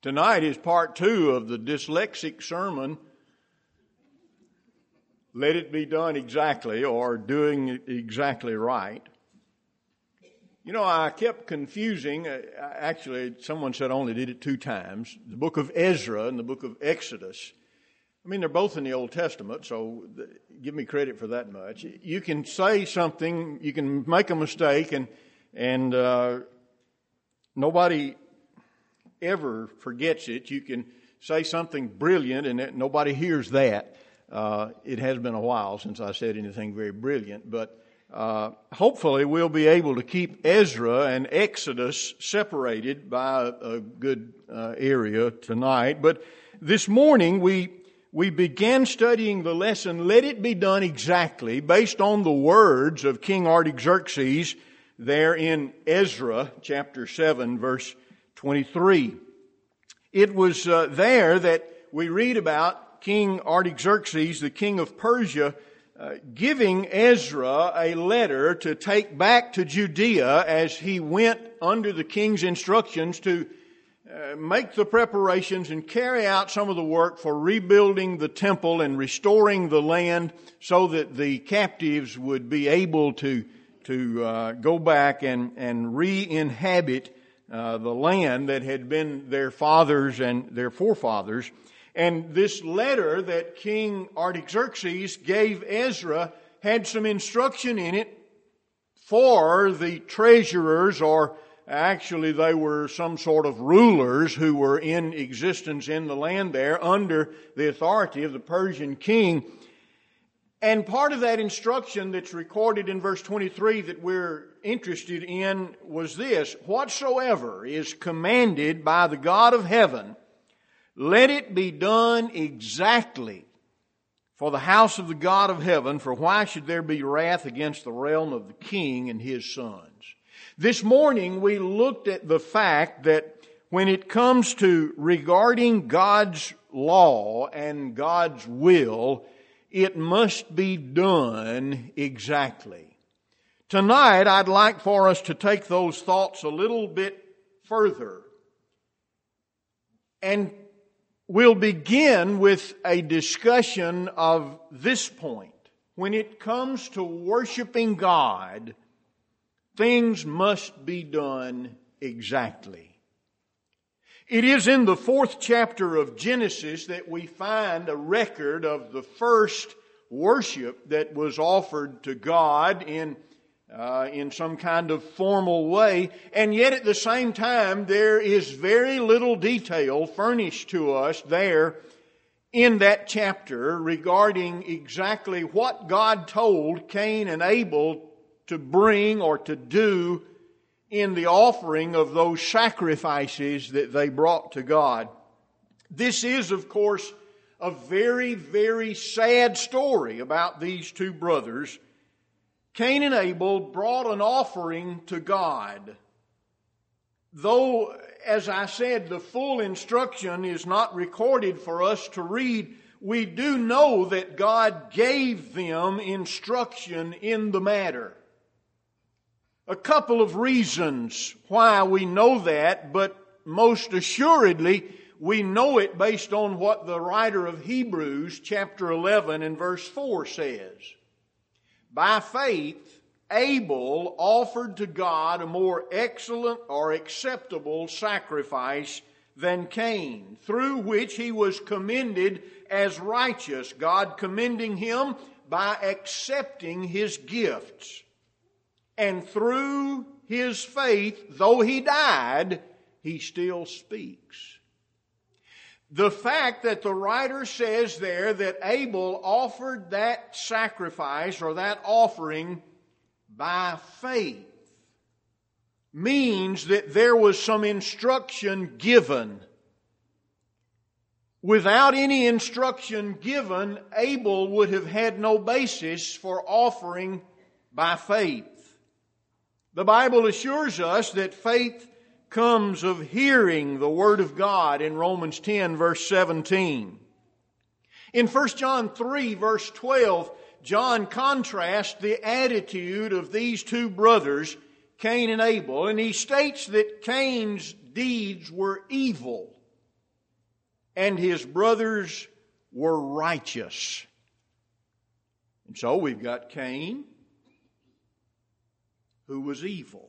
Tonight is part 2 of the dyslexic sermon, Let It Be Done Exactly, or Doing It Exactly Right. You know, I kept confusing, actually someone said I only did it 2 times, the book of Ezra and the book of Exodus. I mean, they're both in the Old Testament, so give me credit for that much. You can say something, you can make a mistake, and nobody ever forgets it. You can say something brilliant and nobody hears that. It has been a while since I said anything very brilliant, but hopefully we'll be able to keep Ezra and Exodus separated by a good area tonight. But this morning we began studying the lesson, Let It Be Done Exactly, based on the words of King Artaxerxes there in Ezra chapter 7, verse 23. It was there that we read about King Artaxerxes, the king of Persia, giving Ezra a letter to take back to Judea as he went under the king's instructions to make the preparations and carry out some of the work for rebuilding the temple and restoring the land so that the captives would be able to go back and re-inhabit the land that had been their fathers and their forefathers. And this letter that King Artaxerxes gave Ezra had some instruction in it for the treasurers, or actually they were some sort of rulers who were in existence in the land there under the authority of the Persian king. And part of that instruction that's recorded in verse 23 that we're interested in was this: whatsoever is commanded by the God of heaven, let it be done exactly for the house of the God of heaven, for why should there be wrath against the realm of the king and his sons? This morning we looked at the fact that when it comes to regarding God's law and God's will, it must be done exactly. Tonight, I'd like for us to take those thoughts a little bit further. And we'll begin with a discussion of this point. When it comes to worshiping God, things must be done exactly. It is in the 4th chapter of Genesis that we find a record of the first worship that was offered to God in some kind of formal way. And yet at the same time, there is very little detail furnished to us there in that chapter regarding exactly what God told Cain and Abel to bring or to do in the offering of those sacrifices that they brought to God. This is, of course, a very, very sad story about these 2 brothers. Cain and Abel brought an offering to God. Though, as I said, the full instruction is not recorded for us to read, we do know that God gave them instruction in the matter. A couple of reasons why we know that, but most assuredly we know it based on what the writer of Hebrews chapter 11 and verse 4 says. By faith, Abel offered to God a more excellent or acceptable sacrifice than Cain, through which he was commended as righteous, God commending him by accepting his gifts. And through his faith, though he died, he still speaks. The fact that the writer says there that Abel offered that sacrifice or that offering by faith means that there was some instruction given. Without any instruction given, Abel would have had no basis for offering by faith. The Bible assures us that faith comes of hearing the Word of God in Romans 10, verse 17. In 1 John 3, verse 12, John contrasts the attitude of these 2 brothers, Cain and Abel, and he states that Cain's deeds were evil and his brothers were righteous. And so we've got Cain, who was evil.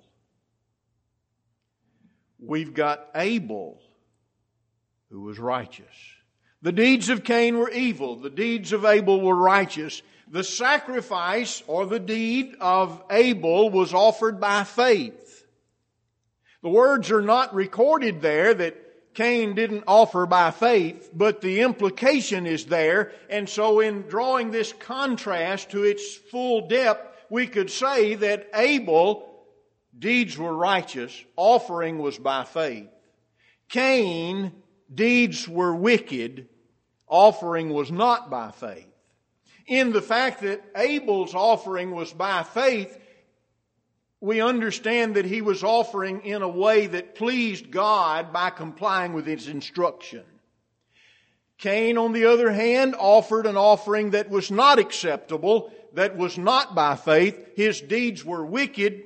We've got Abel, who was righteous. The deeds of Cain were evil. The deeds of Abel were righteous. The sacrifice or the deed of Abel was offered by faith. The words are not recorded there that Cain didn't offer by faith, but the implication is there. And so in drawing this contrast to its full depth, we could say that Abel, deeds were righteous, offering was by faith. Cain, deeds were wicked, offering was not by faith. In the fact that Abel's offering was by faith, we understand that he was offering in a way that pleased God by complying with His instruction. Cain, on the other hand, offered an offering that was not acceptable, that was not by faith. His deeds were wicked.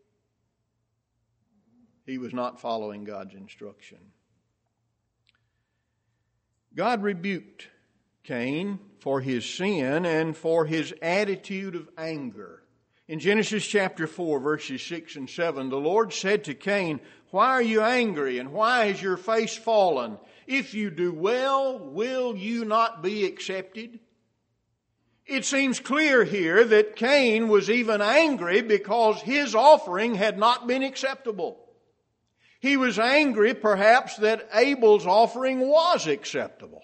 He was not following God's instruction. God rebuked Cain for his sin and for his attitude of anger. In Genesis chapter 4, verses 6 and 7, the Lord said to Cain, "Why are you angry, and why has your face fallen? If you do well, will you not be accepted?" It seems clear here that Cain was even angry because his offering had not been acceptable. He was angry, perhaps, that Abel's offering was acceptable.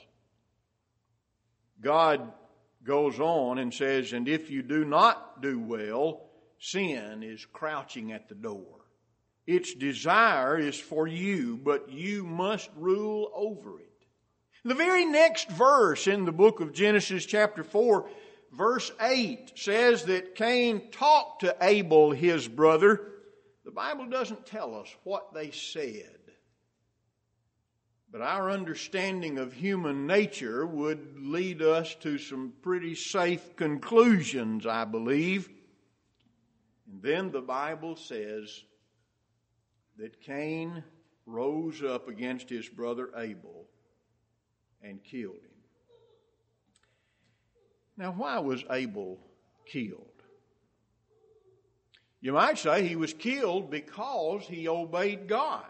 God goes on and says, "And if you do not do well, sin is crouching at the door. Its desire is for you, but you must rule over it." The very next verse in the book of Genesis chapter 4, verse 8 says that Cain talked to Abel, his brother. The Bible doesn't tell us what they said. But our understanding of human nature would lead us to some pretty safe conclusions, I believe. And then the Bible says that Cain rose up against his brother Abel and killed him. Now, why was Abel killed? You might say he was killed because he obeyed God.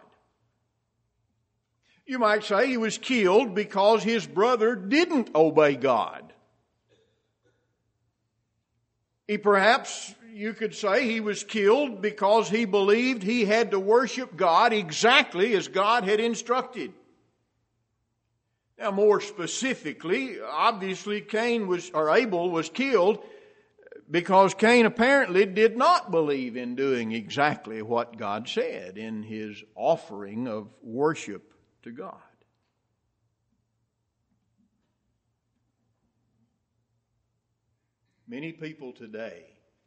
You might say he was killed because his brother didn't obey God. Perhaps you could say he was killed because he believed he had to worship God exactly as God had instructed. Now, more specifically, obviously Abel was killed because Cain apparently did not believe in doing exactly what God said in his offering of worship to God. Many people today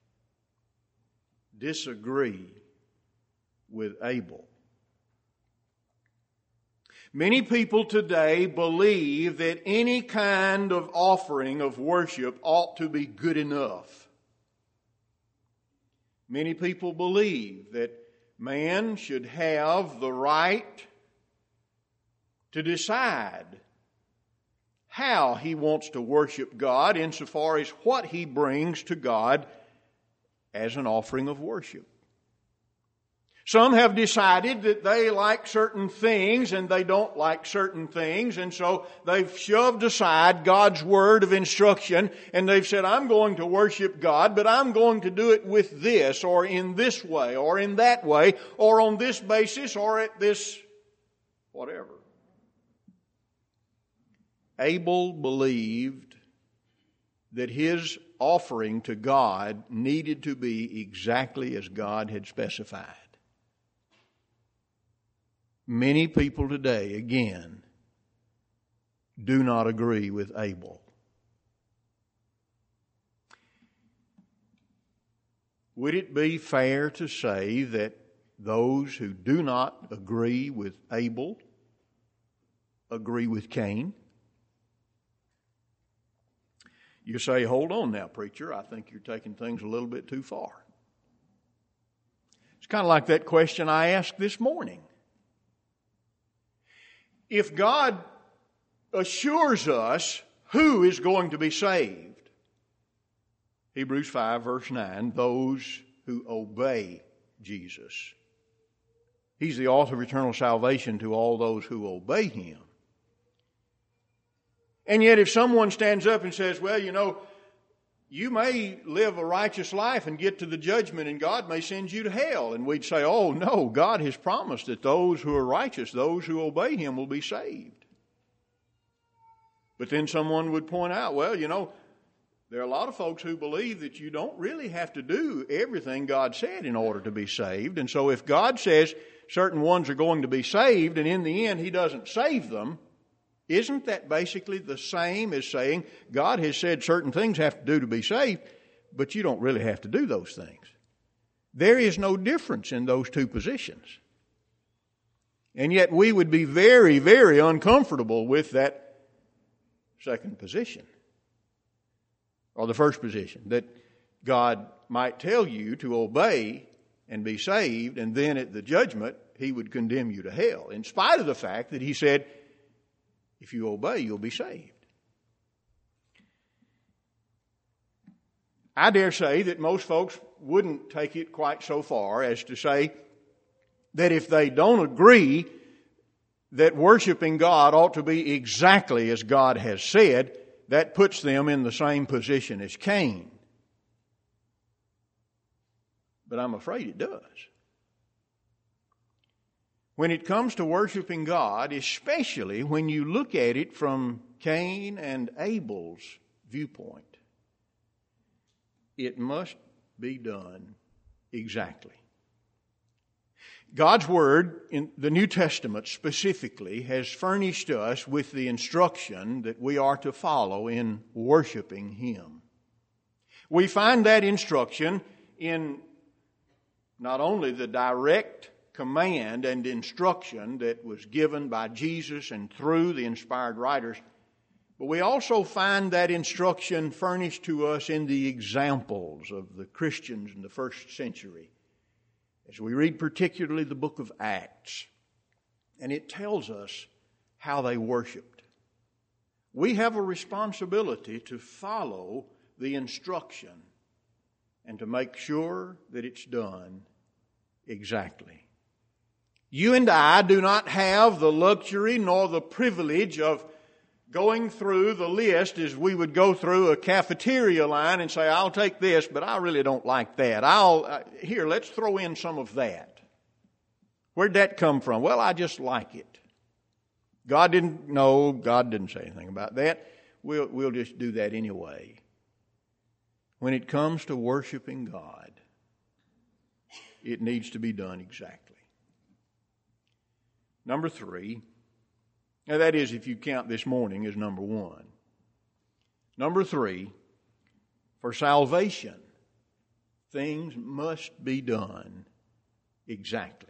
disagree with Abel. Many people today believe that any kind of offering of worship ought to be good enough. Many people believe that man should have the right to decide how he wants to worship God insofar as what he brings to God as an offering of worship. Some have decided that they like certain things and they don't like certain things, and so they've shoved aside God's word of instruction and they've said, "I'm going to worship God, but I'm going to do it with this or in this way or in that way or on this basis or at this whatever." Abel believed that his offering to God needed to be exactly as God had specified. Many people today, again, do not agree with Abel. Would it be fair to say that those who do not agree with Abel agree with Cain? You say, "Hold on now, preacher. I think you're taking things a little bit too far." It's kind of like that question I asked this morning. If God assures us who is going to be saved. Hebrews 5 verse 9, those who obey Jesus. He's the author of eternal salvation to all those who obey Him. And yet if someone stands up and says, well, you may live a righteous life and get to the judgment and God may send you to hell. And we'd say, oh no, God has promised that those who are righteous, those who obey Him will be saved. But then someone would point out, well, there are a lot of folks who believe that you don't really have to do everything God said in order to be saved. And so if God says certain ones are going to be saved and in the end He doesn't save them, isn't that basically the same as saying God has said certain things have to do to be saved, but you don't really have to do those things? There is no difference in those two positions. And yet we would be very, very uncomfortable with that second position, or the first position, that God might tell you to obey and be saved, and then at the judgment He would condemn you to hell, in spite of the fact that He said, if you obey, you'll be saved. I dare say that most folks wouldn't take it quite so far as to say that if they don't agree that worshiping God ought to be exactly as God has said, that puts them in the same position as Cain. But I'm afraid it does. When it comes to worshiping God, especially when you look at it from Cain and Abel's viewpoint, it must be done exactly. God's Word in the New Testament specifically has furnished us with the instruction that we are to follow in worshiping Him. We find that instruction in not only the direct command and instruction that was given by Jesus and through the inspired writers, but we also find that instruction furnished to us in the examples of the Christians in the first century. As we read particularly the book of Acts, and it tells us how they worshiped. We have a responsibility to follow the instruction and to make sure that it's done exactly. You and I do not have the luxury nor the privilege of going through the list as we would go through a cafeteria line and say, I'll take this, but I really don't like that. Here, let's throw in some of that. Where'd that come from? Well, I just like it. God didn't say anything about that. We'll just do that anyway. When it comes to worshiping God, it needs to be done exactly. Number 3, now that is if you count this morning as number 1. Number 3, for salvation, things must be done exactly.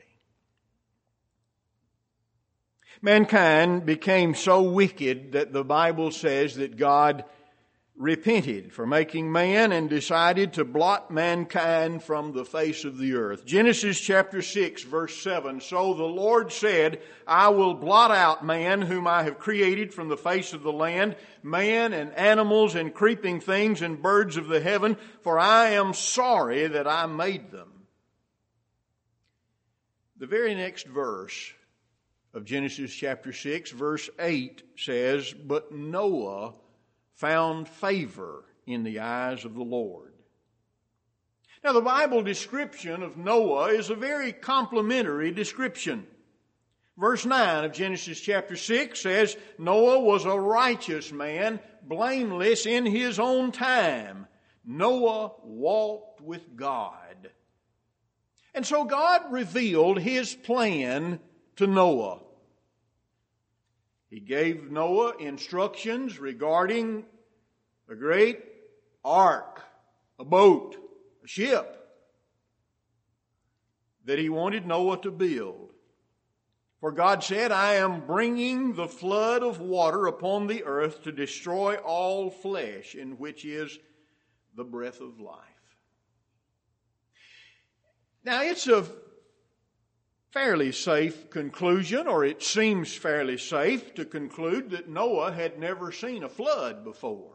Mankind became so wicked that the Bible says that God repented for making man and decided to blot mankind from the face of the earth. Genesis chapter 6 verse 7, so the Lord said, I will blot out man whom I have created from the face of the land, man and animals and creeping things and birds of the heaven, for I am sorry that I made them. The very next verse of Genesis chapter 6 verse 8 says, but Noah found favor in the eyes of the Lord. Now the Bible description of Noah is a very complimentary description. Verse 9 of Genesis chapter 6 says, Noah was a righteous man, blameless in his own time. Noah walked with God. And so God revealed His plan to Noah. He gave Noah instructions regarding a great ark, a boat, a ship that He wanted Noah to build. For God said, I am bringing the flood of water upon the earth to destroy all flesh, in which is the breath of life. Now it's a fairly safe conclusion, or it seems fairly safe to conclude that Noah had never seen a flood before.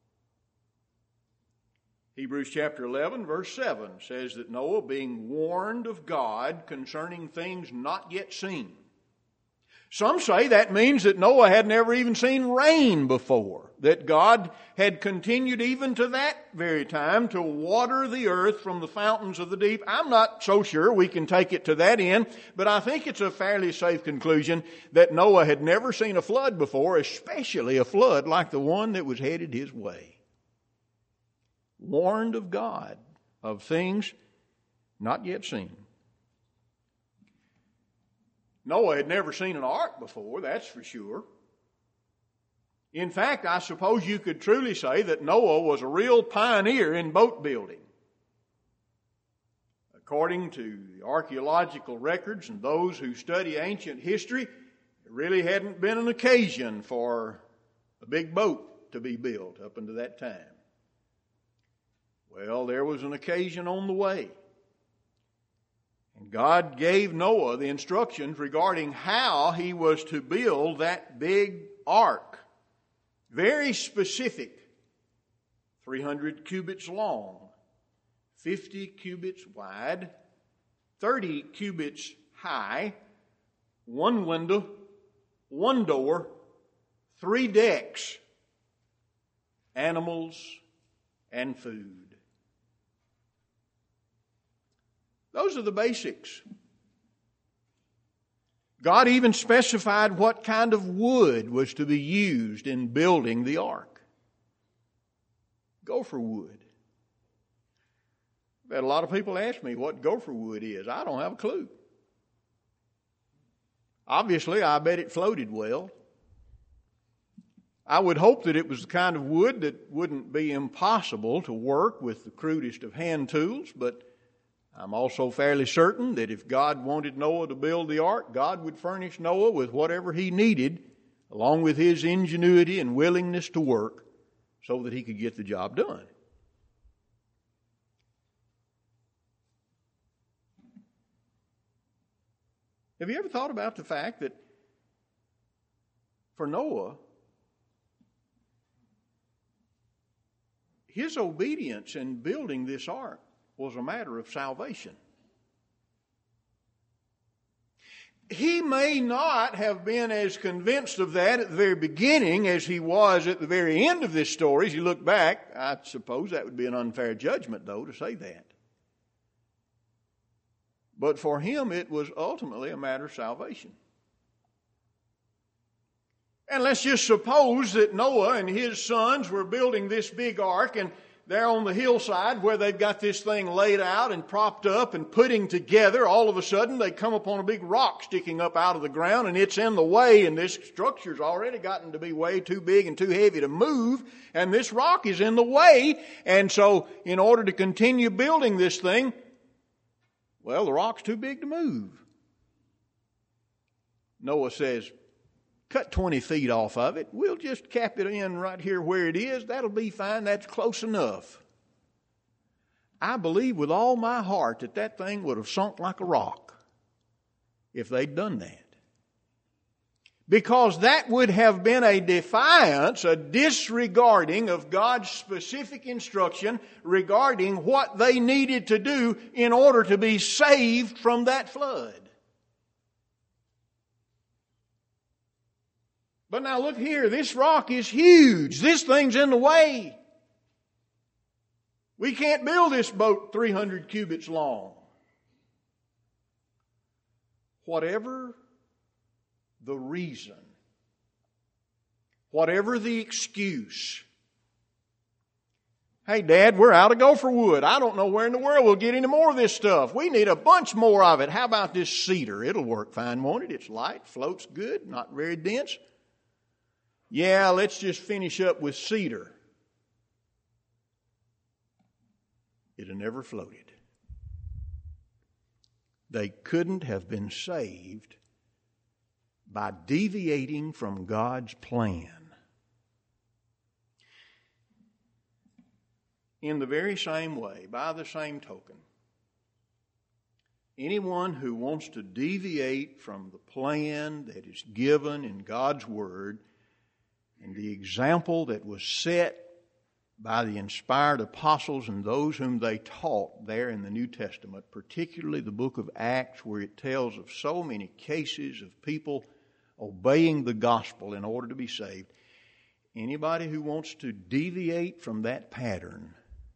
Hebrews chapter 11, verse 7 says that Noah, being warned of God concerning things not yet seen. Some say that means that Noah had never even seen rain before, that God had continued even to that very time to water the earth from the fountains of the deep. I'm not so sure we can take it to that end, but I think it's a fairly safe conclusion that Noah had never seen a flood before, especially a flood like the one that was headed his way. Warned of God of things not yet seen. Noah had never seen an ark before, that's for sure. In fact, I suppose you could truly say that Noah was a real pioneer in boat building. According to the archaeological records and those who study ancient history, there really hadn't been an occasion for a big boat to be built up until that time. Well, there was an occasion on the way. And God gave Noah the instructions regarding how he was to build that big ark. Very specific. 300 cubits long, 50 cubits wide, 30 cubits high, 1 window, 1 door, 3 decks, animals, and food. Those are the basics. God even specified what kind of wood was to be used in building the ark. Gopher wood. I've had a lot of people ask me what gopher wood is. I don't have a clue. Obviously, I bet it floated well. I would hope that it was the kind of wood that wouldn't be impossible to work with the crudest of hand tools, but I'm also fairly certain that if God wanted Noah to build the ark, God would furnish Noah with whatever he needed, along with his ingenuity and willingness to work, so that he could get the job done. Have you ever thought about the fact that for Noah, his obedience in building this ark was a matter of salvation? He may not have been as convinced of that at the very beginning as he was at the very end of this story. As you look back, I suppose that would be an unfair judgment, though, to say that. But for him, it was ultimately a matter of salvation. And let's just suppose that Noah and his sons were building this big ark, and they're on the hillside where they've got this thing laid out and propped up and putting together. All of a sudden, they come upon a big rock sticking up out of the ground, and it's in the way, and this structure's already gotten to be way too big and too heavy to move, and this rock is in the way. And so, in order to continue building this thing, well, the rock's too big to move. Noah says, cut 20 feet off of it. We'll just cap it in right here where it is. That'll be fine. That's close enough. I believe with all my heart that that thing would have sunk like a rock if they'd done that. Because that would have been a defiance, a disregarding of God's specific instruction regarding what they needed to do in order to be saved from that flood. But now look here, this rock is huge. This thing's in the way. We can't build this boat 300 cubits long. Whatever the reason, whatever the excuse, hey, Dad, we're out of gopher wood. I don't know where in the world we'll get any more of this stuff. We need a bunch more of it. How about this cedar? It'll work fine, won't it? It's light, floats good, not very dense. Yeah, let's just finish up with cedar. It had never floated. They couldn't have been saved by deviating from God's plan. In the very same way, by the same token, Anyone who wants to deviate from the plan that is given in God's Word and the example that was set by the inspired apostles and those whom they taught there in the New Testament, particularly the book of Acts, where it tells of so many cases of people obeying the gospel in order to be saved. Anybody who wants to deviate from that pattern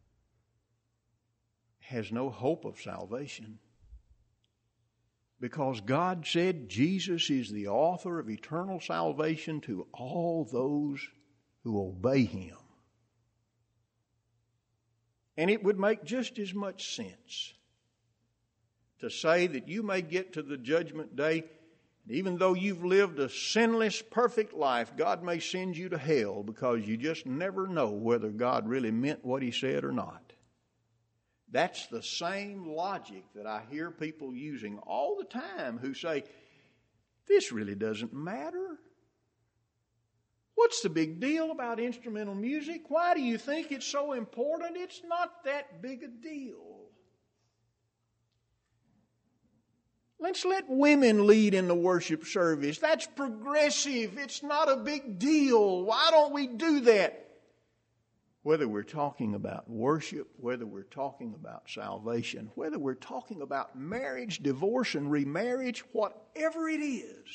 has no hope of salvation. Because God said Jesus is the author of eternal salvation to all those who obey Him. And it would make just as much sense to say that you may get to the judgment day, even though you've lived a sinless, perfect life, God may send you to hell because you just never know whether God really meant what He said or not. That's the same logic that I hear people using all the time who say, this really doesn't matter. What's the big deal about instrumental music? Why do you think it's so important? It's not that big a deal. Let's let women lead in the worship service. That's progressive. It's not a big deal. Why don't we do that? Whether we're talking about worship, whether we're talking about salvation, whether we're talking about marriage, divorce, and remarriage, whatever it is,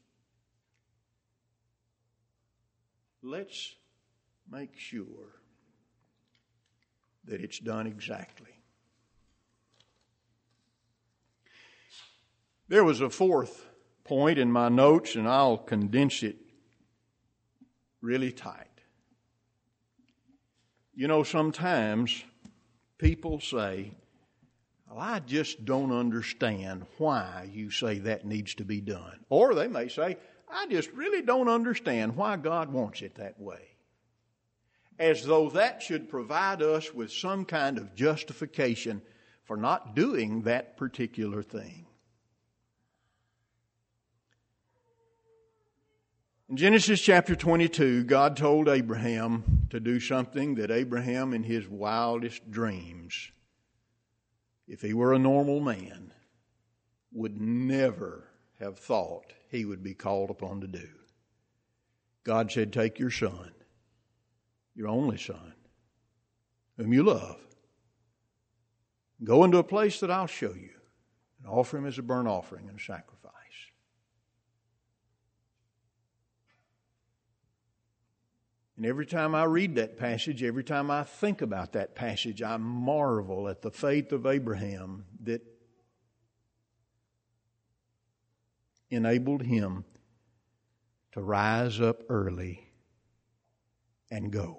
let's make sure that it's done exactly. There was a fourth point in my notes, and I'll condense it really tight. You know, sometimes people say, well, I just don't understand why you say that needs to be done. Or they may say, I just really don't understand why God wants it that way. As though that should provide us with some kind of justification for not doing that particular thing. In Genesis chapter 22, God told Abraham to do something that Abraham in his wildest dreams, if he were a normal man, would never have thought he would be called upon to do. God said, take your son, your only son, whom you love, go into a place that I'll show you, and offer him as a burnt offering and a sacrifice. And every time I read that passage, every time I think about that passage, I marvel at the faith of Abraham that enabled him to rise up early and go.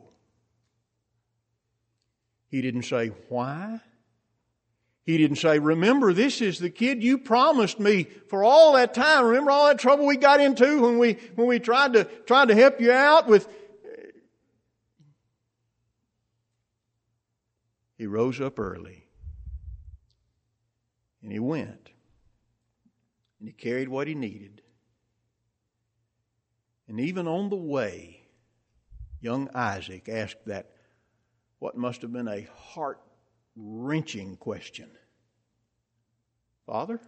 He didn't say, why? He didn't say, remember, this is the kid you promised me for all that time. Remember all that trouble we got into when we tried to help you out with. He rose up early, and he went, and he carried what he needed. And even on the way, young Isaac asked that what must have been a heart-wrenching question. Father,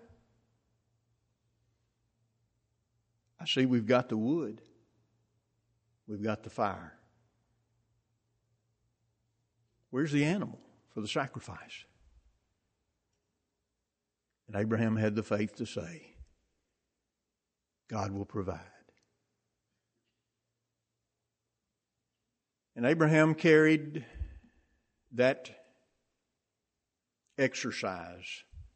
I see we've got the wood. We've got the fire. Where's the animal for the sacrifice? And Abraham had the faith to say, God will provide. And Abraham carried that exercise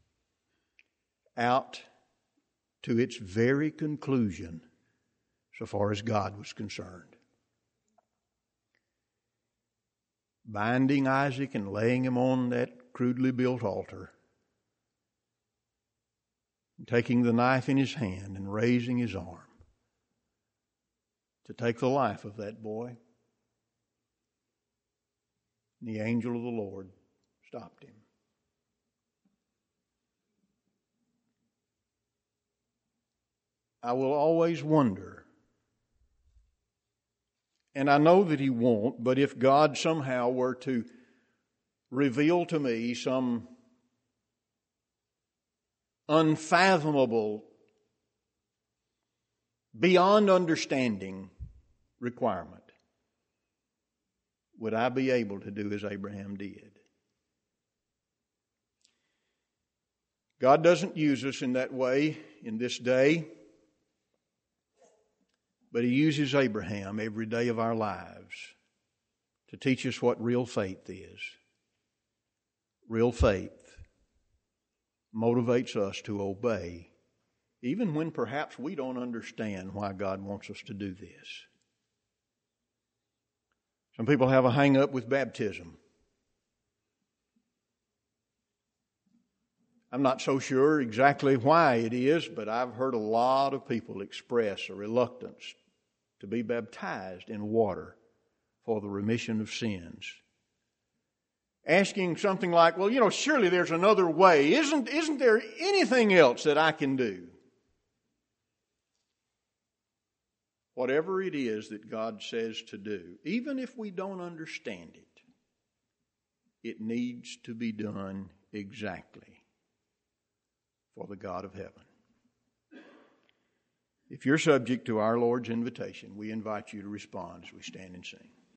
out to its very conclusion so far as God was concerned. Binding Isaac and laying him on that crudely built altar, taking the knife in his hand and raising his arm to take the life of that boy. And the angel of the Lord stopped him. I will always wonder, and I know that He won't, but if God somehow were to reveal to me some unfathomable, beyond understanding requirement, would I be able to do as Abraham did? God doesn't use us in that way in this day, but He uses Abraham every day of our lives to teach us what real faith is. Real faith motivates us to obey, even when perhaps we don't understand why God wants us to do this. Some people have a hang-up with baptism. I'm not so sure exactly why it is, but I've heard a lot of people express a reluctance to be baptized in water for the remission of sins. Asking something like, well, surely there's another way. Isn't there anything else that I can do? Whatever it is that God says to do, even if we don't understand it, it needs to be done exactly for the God of heaven. If you're subject to our Lord's invitation, we invite you to respond as we stand and sing.